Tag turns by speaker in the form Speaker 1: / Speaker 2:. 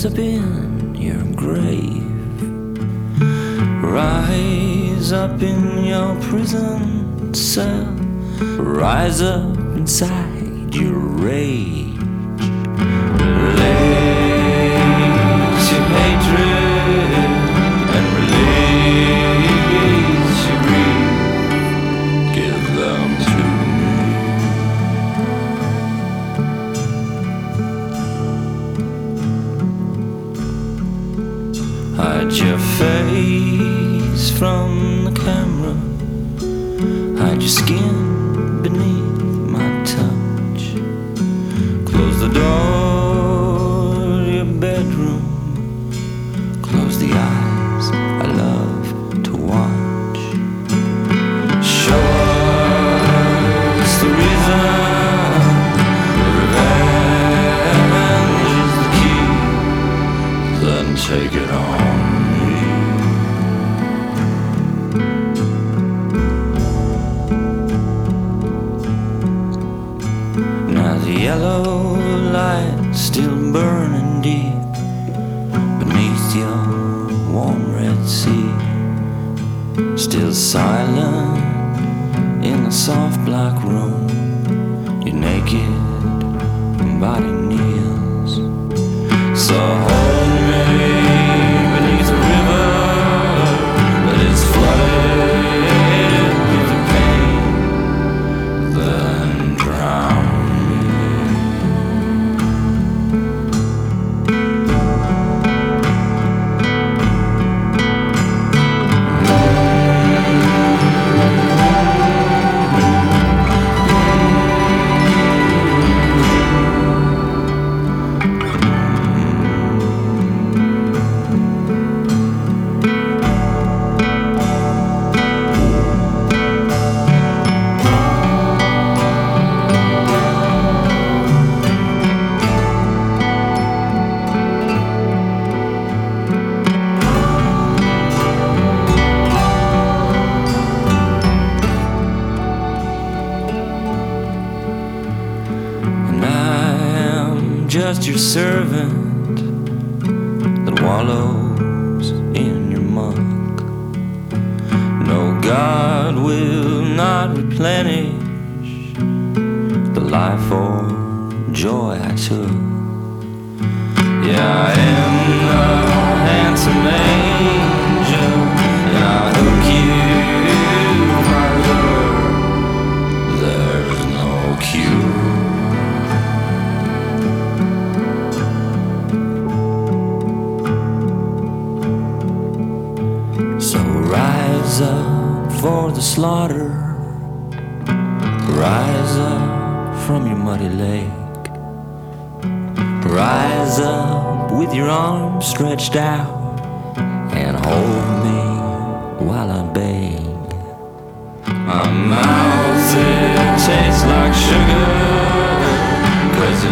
Speaker 1: rise up in your grave. Rise up in your prison cell. Rise up inside your rage. Release your hatred and release your grief. Give them to me. Hide your face from the camera. Hide your skin beneath my touch. Close the door to your bedroom. Close the eyes I love to watch. Show us the reason. Revenge is the key. Then take it on. The yellow light still burning deep beneath your warm red sea. Still silent in the soft black room. Your naked body kneels. So hold me beneath the river that is flooded with your pain. Then drown. Just your servant that wallows in your muck. No, God will not replenish the life or joy I took. Yeah, I am a handsome angel, and I'll hook you, my love. There's no cure. So rise up for the slaughter. Rise up from your muddy lake. Rise up with your arms stretched out and hold me while I beg. My mouth, it tastes like sugar, 'cause